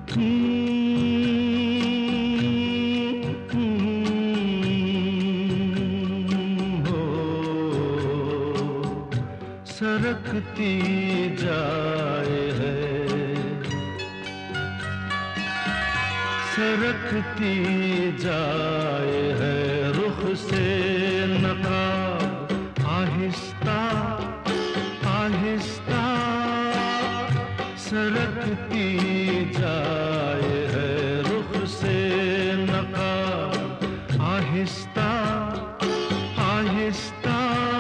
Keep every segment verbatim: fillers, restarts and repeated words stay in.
सरकती जाए है, सरकती जाए है रुख से नकाब, आहिस्ता आहिस्ता सरकती जाए है रुख से नकाब, आहिस्ता आहिस्ता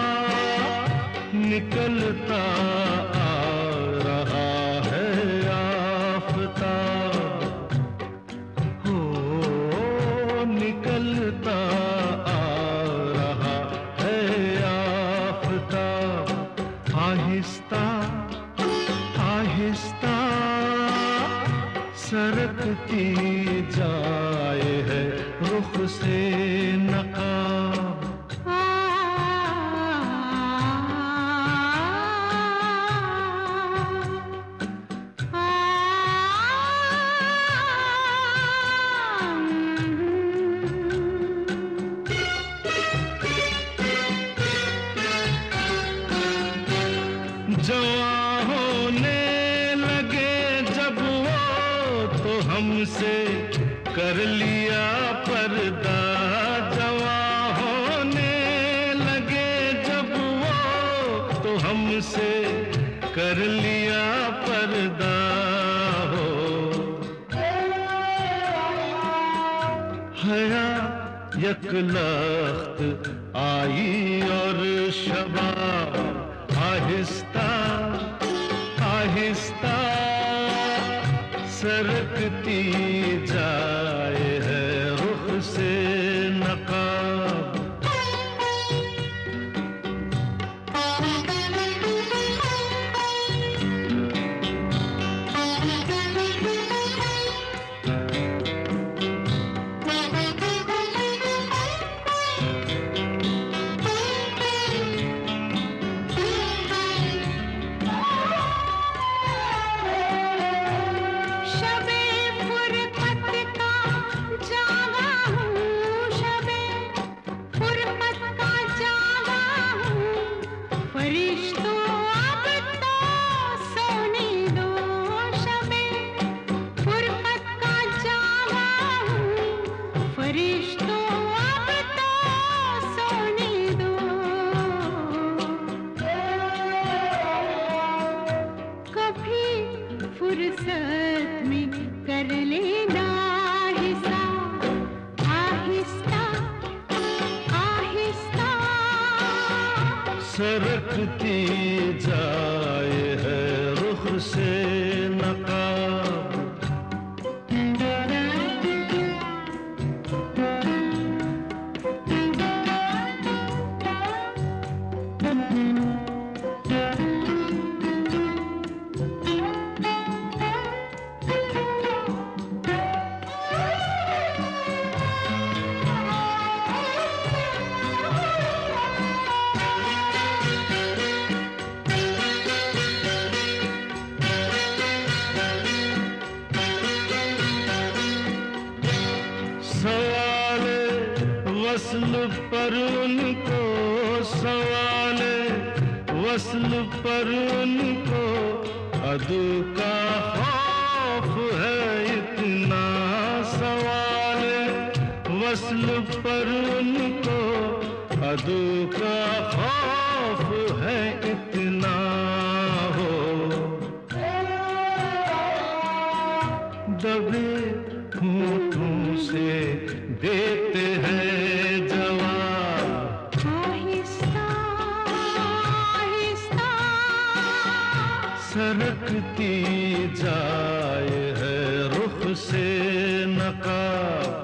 निकलता आ रहा है आफताब, हो निकलता आ रहा है आफताब, आहिस्ता आहिस्ता सरकती जाए है रुख से नकाब। जवां होने लगे जब वो तो हमसे कर लिया पर्दा, जवां होने लगे जब वो तो हमसे कर लिया पर्दा, हो हया यकलख्त आई और शबाब, आहिस्ता आहिस्ता सरकती जाए है रुख से नकाब। फुर्सत में कर लेना हिसाब, आहिस्ता आहिस्ता सरकती जाए है रुख से नकाब। सवाले वस्ल पर उनको, सवाले वस्ल पर उनको अदू का खौफ है इतना, सवाले वस्ल पर उनको अदू का खौफ है इतना, हो दबे होठों से देते हैं जवाब, आहिस्ता आहिस्ता सरकती जाए है रुख से नकाब।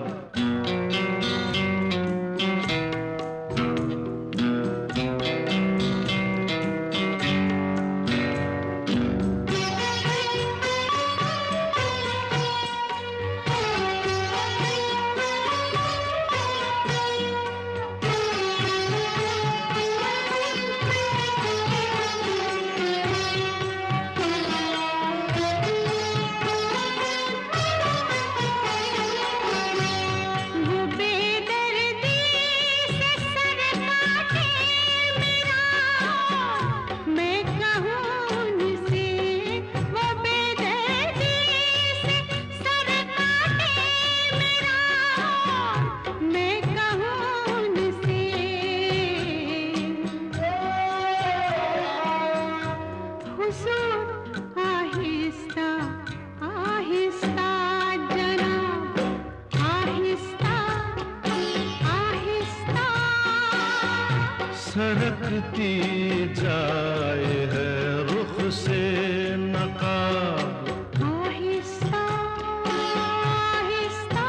सरकती जाए है रुख से नकाब। आहिस्ता आहिस्ता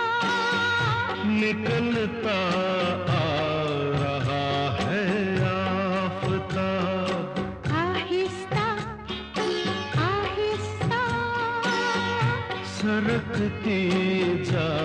निकलता आ रहा है आफताब। आहिस्ता आहिस्ता सरकती जा